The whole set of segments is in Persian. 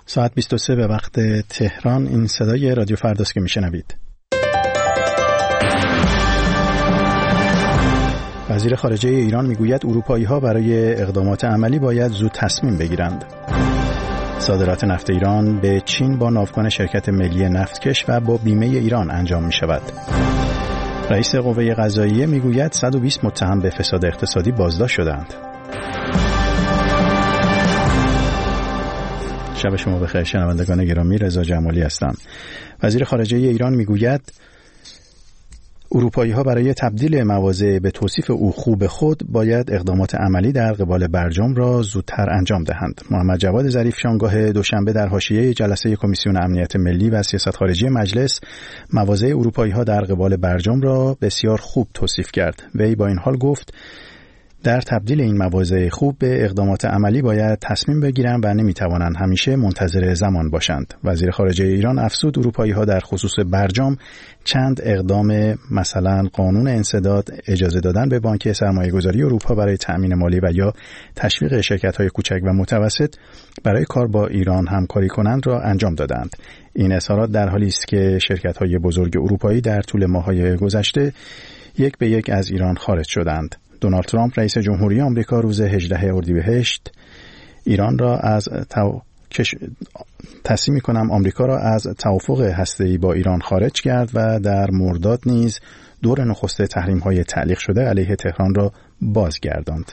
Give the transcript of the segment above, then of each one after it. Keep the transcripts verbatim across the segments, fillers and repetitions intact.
ساعت بیست و سه به وقت تهران. این صدای رادیو فرداست که میشنوید. وزیر خارجه ایران میگوید اروپایی‌ها برای اقدامات عملی باید زود تصمیم بگیرند. صادرات نفت ایران به چین با ناوگان شرکت ملی نفتکش و با بیمه ایران انجام می‌شود. رئیس قوه قضاییه میگوید صد و بیست متهم به فساد اقتصادی بازداشت شدند. شب شما بخیر شنوندگان گرامی، رضا جمالی هستم. وزیر خارجه ایران میگوید اروپایی‌ها برای تبدیل مواضع به توصیف او خوب خود باید اقدامات عملی در قبال برجام را زودتر انجام دهند. محمد جواد ظریف شامگاه دوشنبه در حاشیه جلسه کمیسیون امنیت ملی و سیاست خارجی مجلس مواضع اروپایی‌ها در قبال برجام را بسیار خوب توصیف کرد. وی با این حال گفت در تبدیل این مواضع خوب به اقدامات عملی باید تصمیم بگیرند و نمیتوانند همیشه منتظر زمان باشند. وزیر خارجه ایران افزود اروپایی‌ها در خصوص برجام چند اقدام، مثلا قانون انسداد، اجازه دادن به بانک سرمایه‌گذاری اروپا برای تأمین مالی و یا تشویق شرکت‌های کوچک و متوسط برای کار با ایران همکاری کنند را انجام دادند. این اظهارات در حالی است که شرکت‌های بزرگ اروپایی در طول ماه‌های گذشته یک به یک از ایران خارج شدند. دونالد ترامپ رئیس جمهوری آمریکا روز هجدهم اردیبهشت ایران را از تو... کش... تصمیم می‌کنم آمریکا را از توافق هسته‌ای با ایران خارج کرد و در مرداد نیز دور نخست تحریم‌های تعلیق شده علیه تهران را بازگرداند.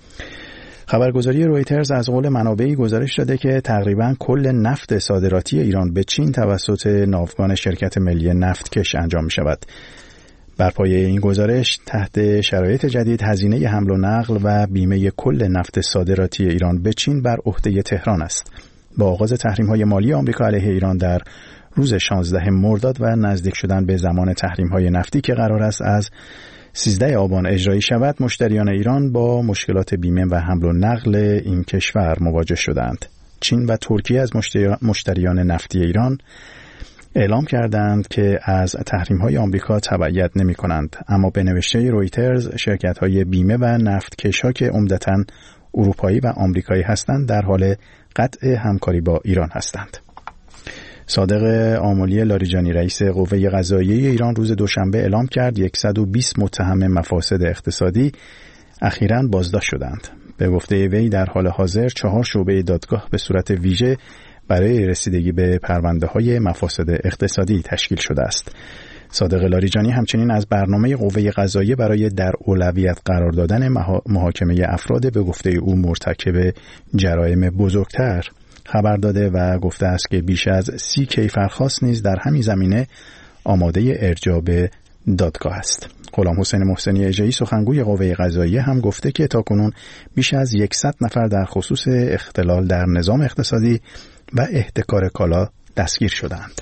خبرگزاری رویترز از قول منابعی گزارش داده که تقریباً کل نفت صادراتی ایران به چین توسط ناوگان شرکت ملی نفتکش انجام می‌شود. بر پایه این گزارش تحت شرایط جدید هزینه حمل و نقل و بیمه کل نفت صادراتی ایران به چین بر عهده تهران است. با آغاز تحریم‌های مالی آمریکا علیه ایران در روز شانزدهم مرداد و نزدیک شدن به زمان تحریم‌های نفتی که قرار است از سیزدهم آبان اجرایی شود، مشتریان ایران با مشکلات بیمه و حمل و نقل این کشور مواجه شدند. چین و ترکیه از مشتریان نفتی ایران اعلام کردند که از تحریم‌های آمریکا تبعیت نمی‌کنند، اما به نوشته رویترز شرکت‌های بیمه و نفتکش‌ها که عمدتاً اروپایی و آمریکایی هستند در حال قطع همکاری با ایران هستند. صادق آملی لاریجانی رئیس قوه قضاییه ایران روز دوشنبه اعلام کرد صد و بیست متهم مفاسد اقتصادی اخیراً بازداشت شدند. به گفته وی در حال حاضر چهار شعبه دادگاه به صورت ویژه برای رسیدگی به پرونده‌های مفاسد اقتصادی تشکیل شده است. صادق لاریجانی همچنین از برنامه قوه قضاییه برای در اولویت قرار دادن محاکمه افراد به گفته او مرتکب جرایم بزرگتر خبر داده و گفته است که بیش از سی کیفرخواست نیز در همین زمینه آماده ارجاع به دادگاه است. غلام حسین محسنی اژه‌ای سخنگوی قوه قضاییه هم گفته که تاکنون بیش از صد نفر در خصوص اختلال در نظام اقتصادی و احتکار کالا دستگیر شدند.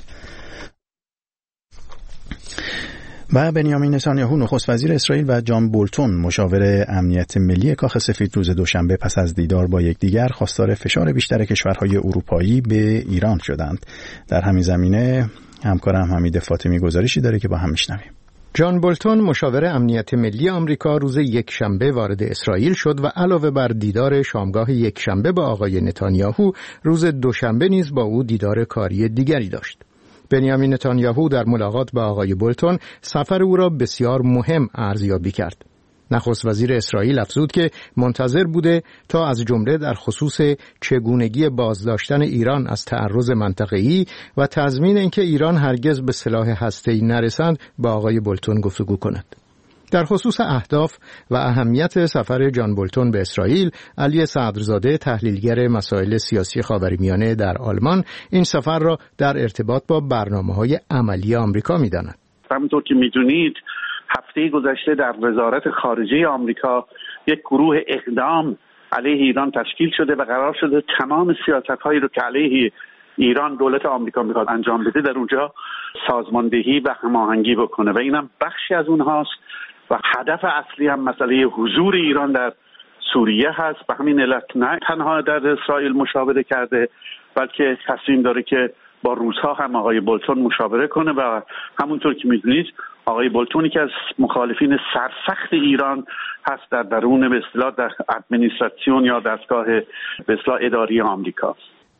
و بنیامین نتانیاهو نخست وزیر اسرائیل و جان بولتون مشاور امنیت ملی کاخ سفید روز دوشنبه پس از دیدار با یکدیگر خواستار فشار بیشتر کشورهای اروپایی به ایران شدند. در همین زمینه همکارم حمید فاطمی گزارشی داره که با هم میشنویم. جان بولتون مشاور امنیت ملی آمریکا روز یکشنبه وارد اسرائیل شد و علاوه بر دیدار شامگاه یکشنبه با آقای نتانیاهو روز دوشنبه نیز با او دیدار کاری دیگری داشت. بنیامین نتانیاهو در ملاقات با آقای بولتون سفر او را بسیار مهم ارزیابی کرد. نخست وزیر اسرائیل افزود که منتظر بوده تا از جمله در خصوص چگونگی بازداشتن ایران از تعرض منطقه‌ای و تضمین اینکه ایران هرگز به سلاح هسته‌ای نرسند با آقای بولتون گفتگو کند. در خصوص اهداف و اهمیت سفر جان بولتون به اسرائیل، علی صدرزاده تحلیلگر مسائل سیاسی خاورمیانه در آلمان این سفر را در ارتباط با برنامه‌های عملی آمریکا می‌داند. همونطور که می‌دونید هفته گذشته در وزارت خارجه آمریکا یک گروه اقدام علیه ایران تشکیل شده و قرار شده تمام سیاست‌هایی رو که علیه ایران دولت آمریکا می‌خواد انجام بده در اونجا سازماندهی و هماهنگی بکنه و اینم بخشی از اونهاست و هدف اصلی هم مسئله حضور ایران در سوریه هست. به همین علت نه تنها در اسرائیل مشاوره کرده بلکه تصمیم داره که با روس‌ها هم آقای بولتون مشاوره کنه و همونطور که می‌دونید آقای بولتونی که از مخالفین سرسخت ایران هست در درون به اصطلاح در ادمنستراسیون یا دستگاه به اصطلاح اداری آمریکا.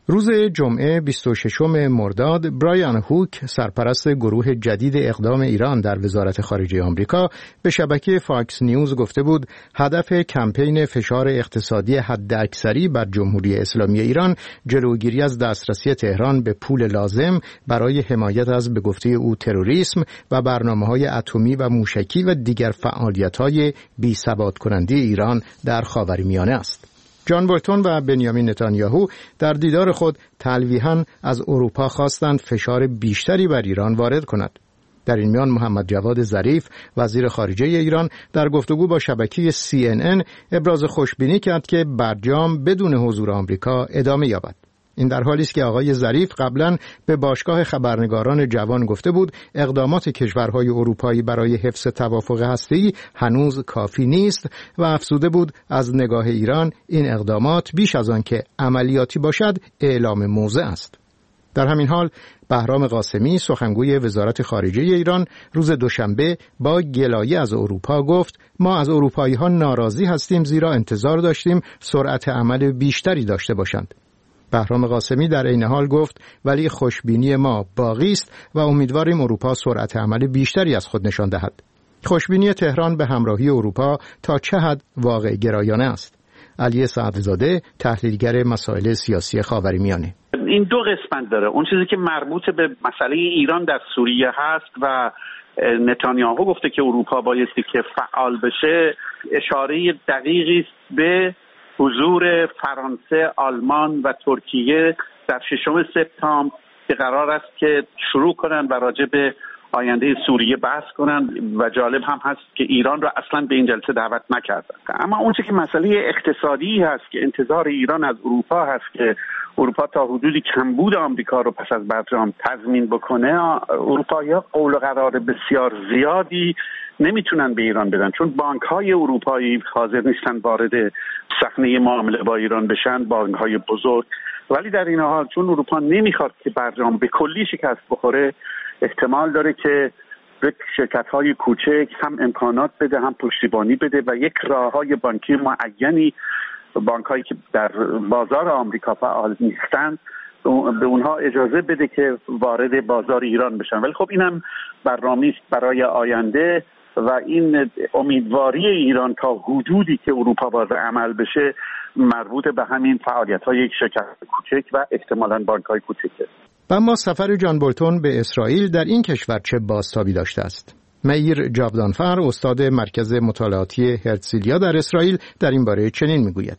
روز جمعه بیست و ششم مرداد برایان هوک سرپرست گروه جدید اقدام ایران در وزارت خارجه آمریکا به شبکه فاکس نیوز گفته بود هدف کمپین فشار اقتصادی حداکثری بر جمهوری اسلامی ایران جلوگیری از دسترسی تهران به پول لازم برای حمایت از به گفته او تروریسم و برنامه‌های اتمی و موشکی و دیگر فعالیت‌های بی‌ثبات کننده ایران در خاورمیانه است. جان بولتون و بنیامین نتانیاهو در دیدار خود تلویحاً از اروپا خواستند فشار بیشتری بر ایران وارد کند. در این میان محمد جواد ظریف وزیر خارجه ایران در گفتگو با شبکه سی ان ان ابراز خوشبینی کرد که برجام بدون حضور آمریکا ادامه یابد. این در حالی است که آقای ظریف قبلا به باشگاه خبرنگاران جوان گفته بود اقدامات کشورهای اروپایی برای حفظ توافق هسته‌ای هنوز کافی نیست و افزوده بود از نگاه ایران این اقدامات بیش از آن که عملیاتی باشد اعلام موضع است. در همین حال بهرام قاسمی سخنگوی وزارت خارجه ایران روز دوشنبه با گلایه از اروپا گفت ما از اروپایی‌ها ناراضی هستیم زیرا انتظار داشتیم سرعت عمل بیشتری داشته باشند. بهرام قاسمی در عین حال گفت ولی خوشبینی ما باقی است و امیدواریم اروپا سرعت عمل بیشتری از خود نشان دهد. خوشبینی تهران به همراهی اروپا تا چه حد واقع گرایانه است؟ علی سعدزاده تحلیلگر مسائل سیاسی خاورمیانه. این دو قسمت داره. اون چیزی که مربوط به مسئله ایران در سوریه هست و نتانیاهو گفته که اروپا بایستی که فعال بشه، اشاره دقیقی است به حضور فرانسه، آلمان و ترکیه در ششم سپتامبر که قرار است که شروع کنند و راجع به آینده سوریه بحث کنند و جالب هم هست که ایران را اصلا به این جلسه دعوت نکردند. اما اون چیزی که مسئله اقتصادی هست که انتظار ایران از اروپا هست که اروپا تا حدودی کمبود آمریکا رو پس از برجام تضمین بکنه، اروپایی‌ها قول و قرار بسیار زیادی نمیتونن به ایران بدن، چون بانک‌های اروپایی حاضر نیستن وارد صحنه معامله با ایران بشن، بانک‌های بزرگ. ولی در این حال چون اروپا نمیخواد که برجام به کلی شکست بخوره، احتمال داره که به شرکت‌های کوچک هم امکانات بده هم پشتیبانی بده و یک راه‌های بانکی معینی، بانک‌هایی که در بازار آمریکا فعال نیستند، به اونها اجازه بده که وارد بازار ایران بشن. ولی خب اینم برنامه‌ای است برای آینده و این امیدواری ایران تا حدودی که اروپا وارد عمل بشه مربوط به همین فعالیت‌های یک شرکت کوچک و احتمالاً بانک‌های کوچکه. اما سفر جان بولتون به اسرائیل در این کشور چه بازتابی داشته است؟ مئیر جاودانفر استاد مرکز مطالعاتی هرتزلیا در اسرائیل در این باره چنین میگوید: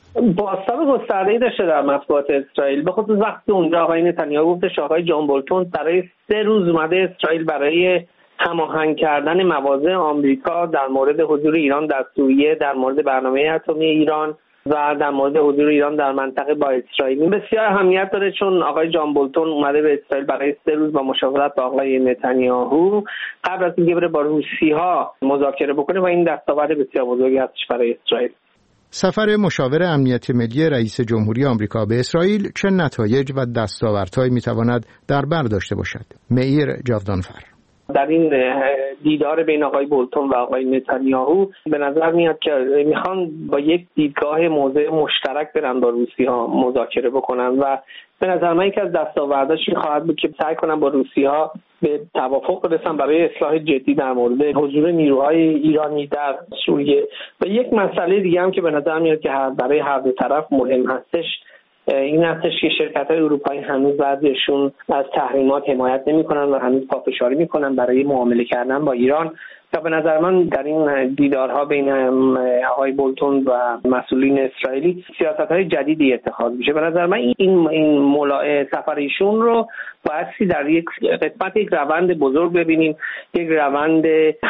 بازتاب گسترده‌ای داشته در مطبوعات اسرائیل، به خصوص وقتی اونجا آقای نتانیاهو گفتش آقای جان بولتون برای سه روز اومده اسرائیل برای هماهنگ کردن مواضع آمریکا در مورد حضور ایران در سوریه، در مورد برنامه اتمی ایران و در مورد حضور ایران در منطقه با اسرائیل. این بسیار اهمیت داره چون آقای جان بولتون اومده به اسرائیل برای سه روز با مشاورت با آقای نتانیاهو قبل از اینکه بره با روسی‌ها مذاکره بکنه و این دستاورد بسیار بزرگی هستش برای اسرائیل. سفر مشاور امنیت ملی رئیس جمهوری آمریکا به اسرائیل چه نتایج و دستاوردهایی میتواند در بر داشته باشد؟ مئیر جاودانفر: در این دیدار بین آقای بولتون و آقای نتانیاهو به نظر میاد که میخوان با یک دیدگاه موضع مشترک برن با روسی‌ها مذاکره بکنن و به نظر من یکی از دستاورداش این خواهد بود که سعی کنن با روسی‌ها به توافق برسن برای اصلاح جدی در مورد حضور نیروهای ایرانی در سوریه. و یک مسئله دیگه هم که به نظر میاد که برای هر دو طرف مهم هستش این هستش که شرکت‌های اروپایی هنوز بعضیشون از تحریمات حمایت نمی‌کنن و هنوز پافشاری می‌کنن برای معامله کردن با ایران. و به نظر من در این دیدارها بین آقای بولتون و مسئولین اسرائیلی سیاست‌های جدیدی اتخاذ میشه. به نظر من این این ملاء سفر ایشون رو بایستی در یک قسمت یک روند بزرگ ببینیم، یک روند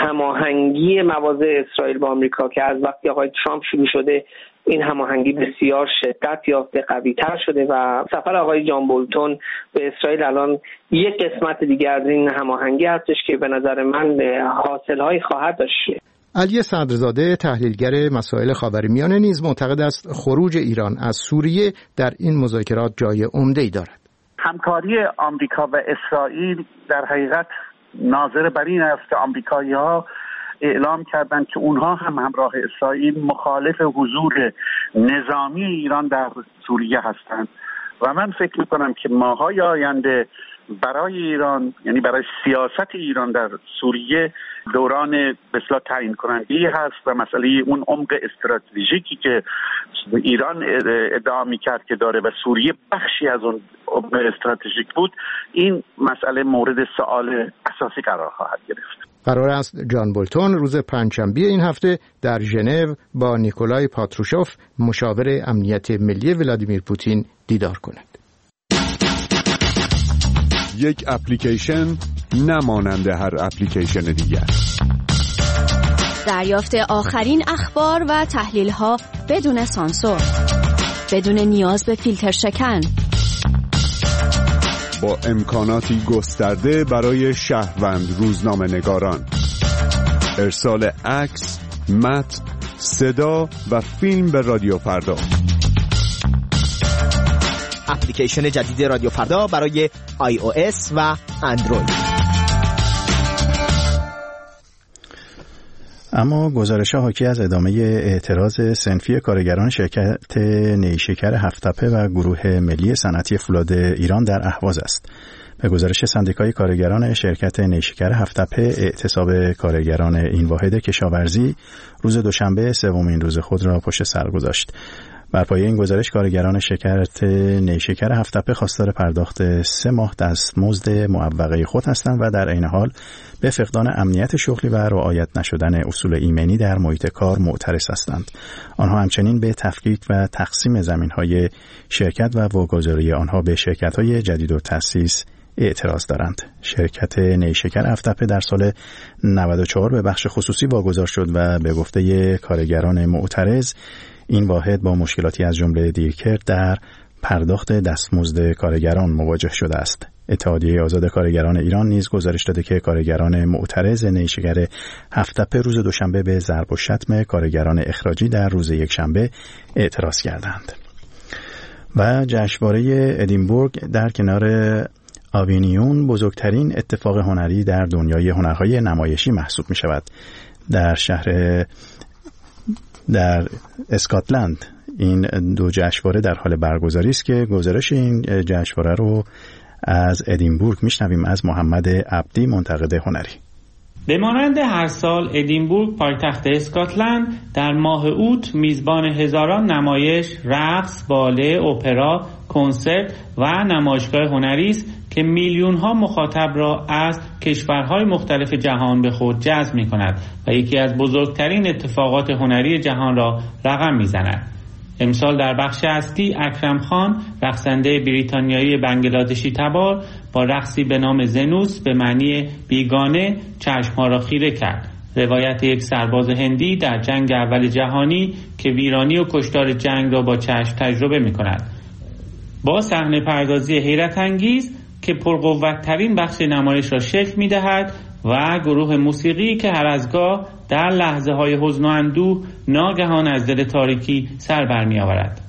هماهنگی مواضع اسرائیل با آمریکا که از وقتی آقای ترامپ شروع شده این هماهنگی بسیار شدت یافته، قوی‌تر شده و سفر آقای جان بولتون به اسرائیل الان یک قسمت دیگر از این هماهنگی هستش که به نظر من حاصل‌هایی خواهد داشت. علی صدرزاده تحلیلگر مسائل خاورمیانه نیز معتقد است خروج ایران از سوریه در این مذاکرات جای عمده‌ای دارد. همکاری آمریکا و اسرائیل در حقیقت ناظر بر این است که آمریکایی‌ها اعلام کردند که اونها هم همراه اسرائیل مخالف حضور نظامی ایران در سوریه هستند و من فکر میکنم که ماهای آینده برای ایران، یعنی برای سیاست ایران در سوریه، دوران به اصطلاح تعیین کننده‌ای هست و مسئله اون عمق استراتژیکی که ایران ادعا میکرد که داره و سوریه بخشی از اون عمق استراتژیک بود، این مسئله مورد سوال اساسی قرار خواهد گرفت. قرار است جان بولتون روز پنجشنبه این هفته در ژنو با نیکولای پاتروشوف مشاور امنیت ملی ولادیمیر پوتین دیدار کند. یک اپلیکیشن نمانند هر اپلیکیشن دیگر. دریافت آخرین اخبار و تحلیل‌ها بدون سانسور، بدون نیاز به فیلتر شکن، با امکاناتی گسترده برای شهروند روزنامه‌نگاران، ارسال عکس، متن، صدا و فیلم به رادیو فردا. اپلیکیشن جدید رادیو فردا برای آی او اس و اندروید. اما گزارش‌ها حاکی از ادامه اعتراض صنفی کارگران شرکت نیشکر هفت‌تپه و گروه ملی صنعتی فولاد ایران در اهواز است. به گزارش سندیکای کارگران شرکت نیشکر هفت‌تپه، اعتصاب کارگران این واحد کشاورزی روز دوشنبه سومین روز خود را پشت سر گذاشت. بر پایه این گزارش کارگران شرکت نیشکر هفت‌تپه خواستار پرداخت سه ماه دستمزد معوقه خود هستند و در عین حال به فقدان امنیت شغلی و رعایت نشدن اصول ایمنی در محیط کار معترض هستند. آنها همچنین به تفکیک و تقسیم زمین‌های شرکت و واگذاری آنها به شرکت‌های جدید و تأسیس اعتراض دارند. شرکت نیشکر هفت‌تپه در سال نود و چهار به بخش خصوصی واگذار شد و به گفته کارگران معترض این واحد با مشکلاتی از جمله دیرکرد در پرداخت دستمزد کارگران مواجه شده است. اتحادیه آزاد کارگران ایران نیز گزارش داده که کارگران معترض نیشکر هفت‌تپه روز دوشنبه به ضرب و شتم کارگران اخراجی در روز یکشنبه اعتراض کردند. و جشنواره ادینبورگ در کنار آوینیون بزرگترین اتفاق هنری در دنیای هنرهای نمایشی محسوب می شود. در شهر در اسکاتلند این دو جشنواره در حال برگزاری است که گزارش این جشنواره رو از ادینبورگ میشنویم از محمد عبدی، منتقد هنری. به مانند هر سال ادینبورگ پایتخت اسکاتلند در ماه اوت میزبان هزاران نمایش، رقص، باله، اپرا، کنسرت و نمایشگاه هنری است که میلیون‌ها مخاطب را از کشورهای مختلف جهان به خود جذب می‌کند و یکی از بزرگترین اتفاقات هنری جهان را رقم می‌زند. امسال در بخش اصلی اکرم خان، رقصنده بریتانیایی بنگلادشی تبار، با رقصی به نام زنوس به معنی بیگانه چشم‌ها را خیره کرد. روایت یک سرباز هندی در جنگ اول جهانی که ویرانی و کشتار جنگ را با چشم تجربه می‌کند. با صحنه پردازی حیرت انگیز که پرقوت‌ترین بخش نمایش را شکل می‌دهد و گروه موسیقی که هر از گاه در لحظه‌های حزن و اندوه ناگهان از دل تاریکی سر برمی‌آورد.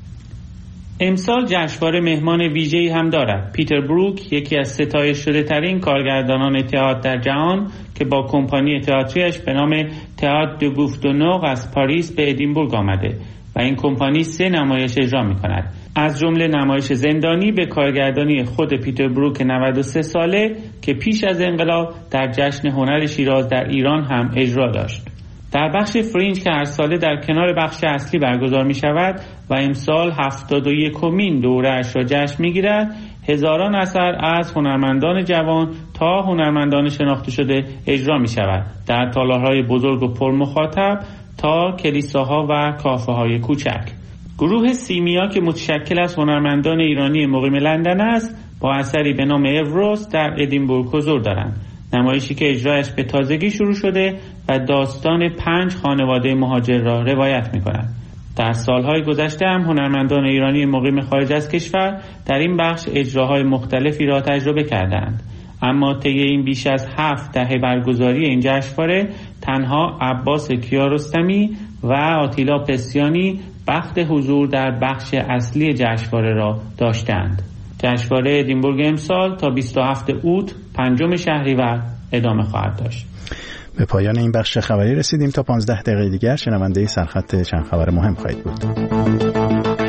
امسال جشنواره مهمان ویژه‌ای هم دارد. پیتر بروک، یکی از ستایش شده ترین کارگردانان تئاتر در جهان که با کمپانی تئاتریش به نام تئاتر دو گوفتونوغ از پاریس به ادینبورگ آمده و این کمپانی سه نمایش اجرا می‌کند. از جمله نمایش زندانی به کارگردانی خود پیتر بروک نود و سه ساله که پیش از انقلاب در جشن هنر شیراز در ایران هم اجرا داشت. در بخش فرینج که هر ساله در کنار بخش اصلی برگزار می شود و امسال هفتاد و یکمین دوره‌اش را جشن می گیرد، هزاران اثر از هنرمندان جوان تا هنرمندان شناخته شده اجرا می شود، در تالارهای بزرگ و پرمخاطب تا کلیساها و کافه‌های کوچک. گروه سیمیا که متشکل از هنرمندان ایرانی مقیم لندن است، با اثری به نام اوروس در ادینبورگ حضور دارند. نمایشی که اجرایش به تازگی شروع شده و داستان پنج خانواده مهاجر را روایت می‌کند. در سالهای گذشته هم هنرمندان ایرانی مقیم خارج از کشور در این بخش اجراهای مختلفی را تجربه کردند. اما طی این بیش از هفت دهه برگزاری این جشنواره تنها عباس کیارستمی و آتیلا پسیانی بخت حضور در بخش اصلی جشنواره را داشتند. جشنواره ادینبورگ امسال تا بیست و هفتم اوت پنجم شهریور ادامه خواهد داشت. به پایان این بخش خبری رسیدیم. تا پانزده دقیقه دیگر شنونده سرخط چند خبر مهم خواهید بود.